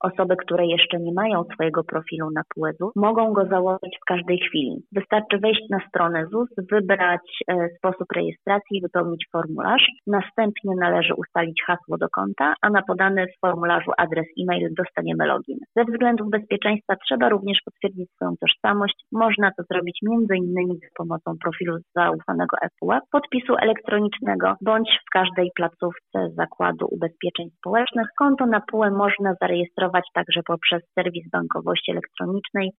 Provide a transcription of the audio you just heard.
Osoby, które jeszcze nie mają swojego profilu na PUE ZUS, mogą go założyć w każdej chwili. Wystarczy wejść na stronę ZUS, wybrać sposób rejestracji, wypełnić formularz. Następnie należy ustalić hasło do konta, a na podany w formularzu adres e-mail dostaniemy login. Ze względów bezpieczeństwa trzeba również potwierdzić swoją tożsamość. Można to zrobić m.in. za pomocą profilu zaufanego ePUE, podpisu elektronicznego bądź w każdej placówce Zakładu Ubezpieczeń Społecznych. Konto na PUE można zarejestrować także poprzez serwis bankowości elektronicznej